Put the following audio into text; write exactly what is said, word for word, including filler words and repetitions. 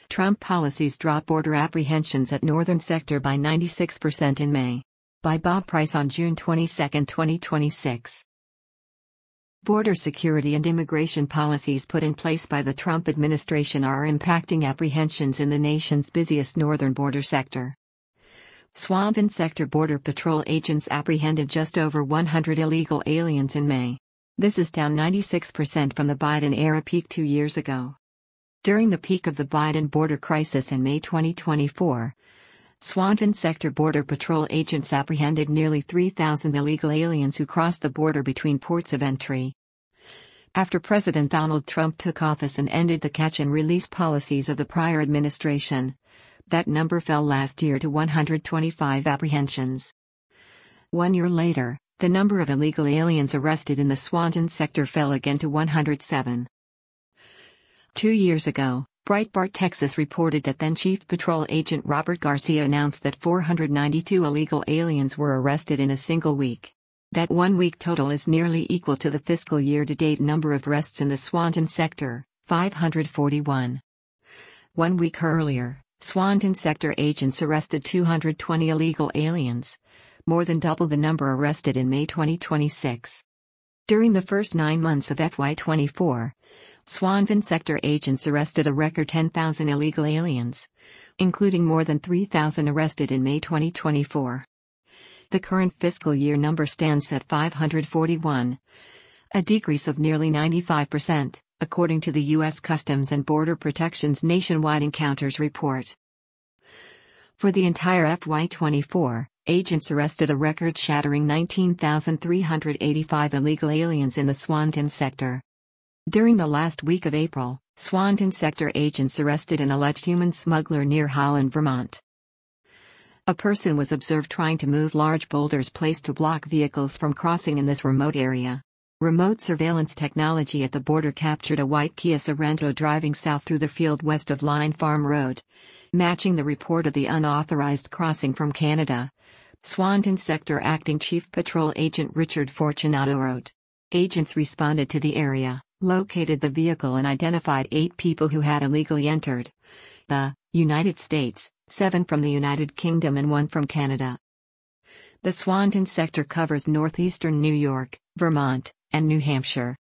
Trump policies drop border apprehensions at northern sector by ninety-six percent in May. By Bob Price on June twenty-second, twenty twenty-six. Border security and immigration policies put in place by the Trump administration are impacting apprehensions in the nation's busiest northern border sector. Swanton Sector Border Patrol agents apprehended just over one hundred illegal aliens in May. This is down ninety-six percent from the Biden-era peak two years ago. During the peak of the Biden border crisis in May twenty twenty-four, Swanton Sector Border Patrol agents apprehended nearly three thousand illegal aliens who crossed the border between ports of entry. After President Donald Trump took office and ended the catch-and-release policies of the prior administration, that number fell last year to one hundred twenty-five apprehensions. One year later, the number of illegal aliens arrested in the Swanton sector fell again to one hundred seven. Two years ago, Breitbart Texas reported that then-Chief Patrol Agent Robert Garcia announced that four hundred ninety-two illegal aliens were arrested in a single week. That one-week total is nearly equal to the fiscal year-to-date number of arrests in the Swanton sector, five hundred forty-one. One week earlier, Swanton sector agents arrested two hundred twenty illegal aliens, more than double the number arrested in May twenty twenty-six. During the first nine months of F Y twenty-four, Swanton sector agents arrested a record ten thousand illegal aliens, including more than three thousand arrested in May twenty twenty-four. The current fiscal year number stands at five hundred forty-one, a decrease of nearly ninety-five percent, according to the U S Customs and Border Protection's Nationwide Encounters Report. For the entire F Y twenty-four, agents arrested a record-shattering nineteen thousand three hundred eighty-five illegal aliens in the Swanton sector. During the last week of April, Swanton sector agents arrested an alleged human smuggler near Holland, Vermont. A person was observed trying to move large boulders placed to block vehicles from crossing in this remote area. Remote surveillance technology at the border captured a white Kia Sorento driving south through the field west of Line Farm Road, matching the report of the unauthorized crossing from Canada. Swanton Sector Acting Chief Patrol Agent Richard Fortunato wrote. Agents responded to the area, located the vehicle and identified eight people who had illegally entered the United States, seven from the United Kingdom and one from Canada. The Swanton sector covers northeastern New York, Vermont, and New Hampshire.